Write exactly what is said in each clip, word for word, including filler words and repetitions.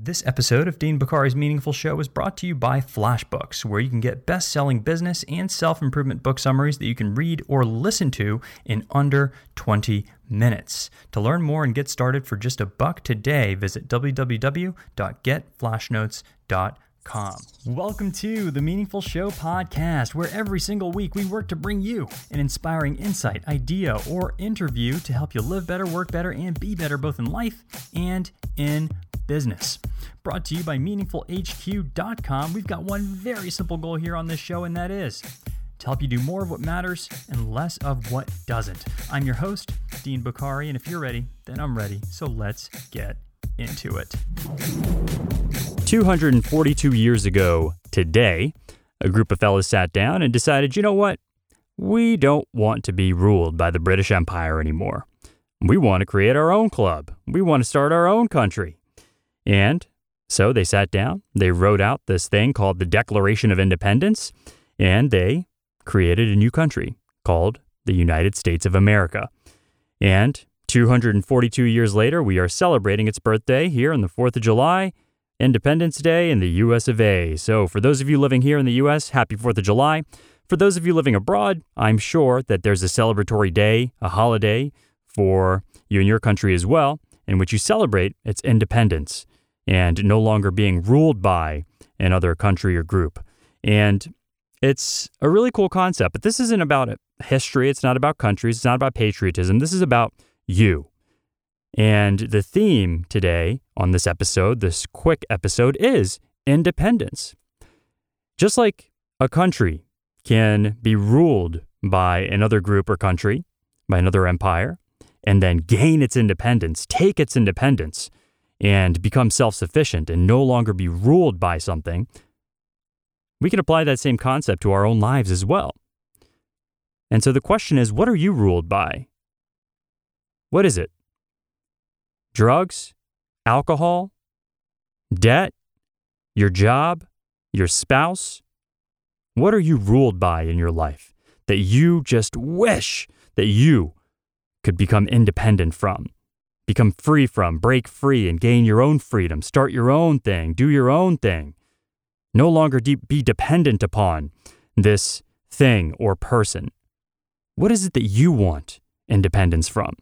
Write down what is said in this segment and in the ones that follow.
This episode of Dean Bokhari's Meaningful Show is brought to you by FlashBooks, where you can get best-selling business and self-improvement book summaries that you can read or listen to in under twenty minutes. To learn more and get started for just a buck today, visit w w w dot get flash notes dot com. Welcome to the Meaningful Show podcast, where every single week we work to bring you an inspiring insight, idea, or interview to help you live better, work better, and be better both in life and in business. Brought to you by meaningful h q dot com. We've got one very simple goal here on this show, and that is to help you do more of what matters and less of what doesn't. I'm your host, Dean Bokhari, and if you're ready, then I'm ready. So let's get into it. two hundred forty-two years ago today, a group of fellas sat down and decided, you know what? We don't want to be ruled by the British Empire anymore. We want to create our own club. We want to start our own country. And so they sat down, they wrote out this thing called the Declaration of Independence, and they created a new country called the United States of America. And two hundred forty-two years later, we are celebrating its birthday here on the fourth of July, Independence Day in the U S of A. So for those of you living here in the U S, happy fourth of July. For those of you living abroad, I'm sure that there's a celebratory day, a holiday for you and your country as well, in which you celebrate its independence and no longer being ruled by another country or group. And it's a really cool concept, but this isn't about history. It's not about countries. It's not about patriotism. This is about you. And the theme today on this episode, this quick episode, is independence. Just like a country can be ruled by another group or country, by another empire, and then gain its independence, take its independence, and become self-sufficient and no longer be ruled by something, we can apply that same concept to our own lives as well. And so the question is, what are you ruled by? What is it? Drugs? Alcohol? Debt? Your job? Your spouse? What are you ruled by in your life that you just wish that you could become independent from, become free from, break free and gain your own freedom, start your own thing, do your own thing, no longer de- be dependent upon this thing or person? What is it that you want independence from?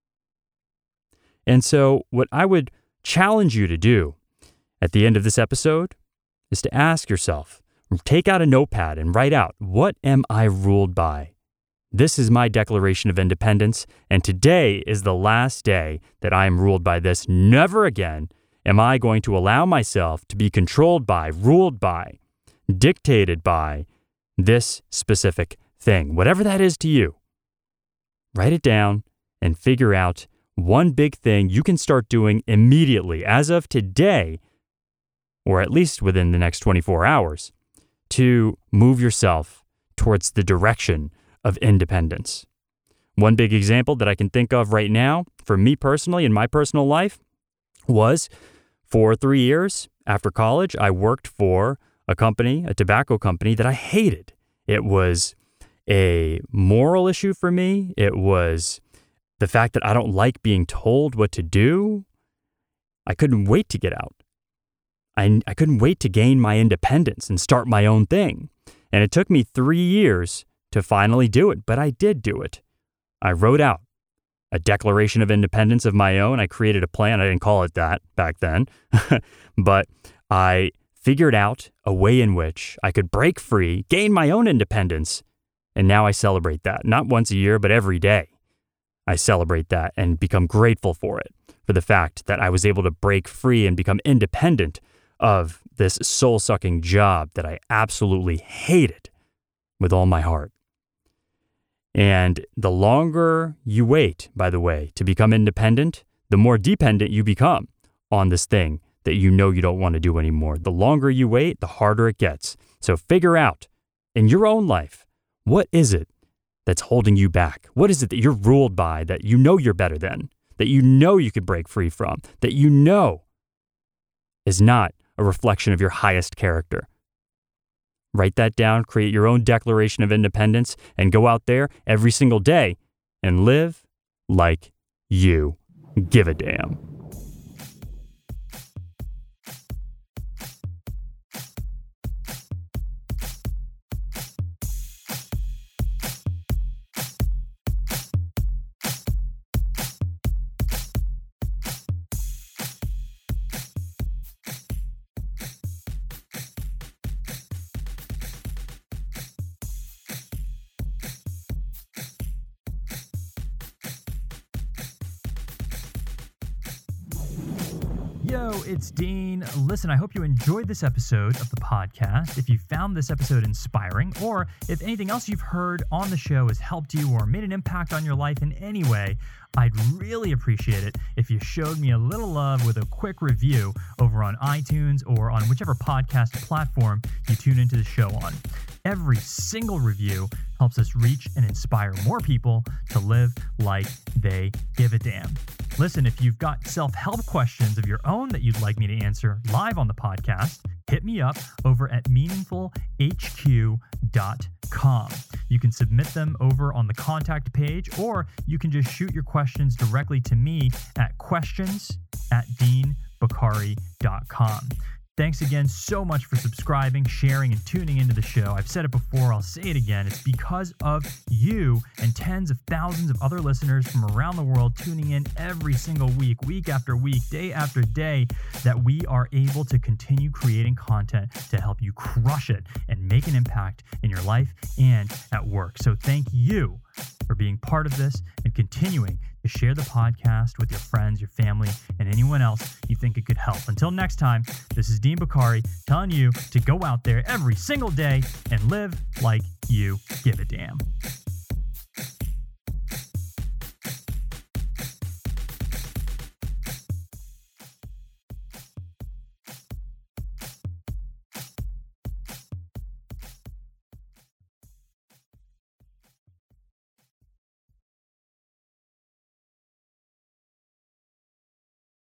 And so what I would challenge you to do at the end of this episode is to ask yourself, take out a notepad and write out, what am I ruled by? This is my Declaration of Independence, and today is the last day that I am ruled by this. Never again am I going to allow myself to be controlled by, ruled by, dictated by this specific thing, whatever that is to you. Write it down and figure out one big thing you can start doing immediately, as of today, or at least within the next twenty-four hours, to move yourself towards the direction of independence. One big example that I can think of right now, for me personally in my personal life, was for three years after college, I worked for a company, a tobacco company that I hated. It was a moral issue for me. It was the fact that I don't like being told what to do. I couldn't wait to get out. I, I couldn't wait to gain my independence and start my own thing. And it took me three years to finally do it, but I did do it. I wrote out a Declaration of Independence of my own. I created a plan. I didn't call it that back then, but I figured out a way in which I could break free, gain my own independence, and now I celebrate that. Not once a year, but every day. I celebrate that and become grateful for it, for the fact that I was able to break free and become independent of this soul-sucking job that I absolutely hated with all my heart. And the longer you wait, by the way, to become independent, the more dependent you become on this thing that you know you don't want to do anymore. The longer you wait, the harder it gets. So figure out in your own life, what is it that's holding you back? What is it that you're ruled by that you know you're better than, that you know you could break free from, that you know is not a reflection of your highest character? Write that down, create your own Declaration of Independence, and go out there every single day and live like you give a damn. Yo, it's Dean. Listen, I hope you enjoyed this episode of the podcast. If you found this episode inspiring, or if anything else you've heard on the show has helped you or made an impact on your life in any way, I'd really appreciate it if you showed me a little love with a quick review over on iTunes or on whichever podcast platform you tune into the show on. Every single review helps us reach and inspire more people to live like they give a damn. Listen, if you've got self-help questions of your own that you'd like me to answer live on the podcast, hit me up over at meaningful h q dot com. You can submit them over on the contact page, or you can just shoot your questions directly to me at questions at dean bokhari dot com. Thanks again so much for subscribing, sharing, and tuning into the show. I've said it before, I'll say it again. It's because of you and tens of thousands of other listeners from around the world tuning in every single week, week after week, day after day, that we are able to continue creating content to help you crush it and make an impact in your life and at work. So thank you for being part of this and continuing to share the podcast with your friends, your family, and anyone else you think it could help. Until next time, this is Dean Bokhari telling you to go out there every single day and live like you give a damn.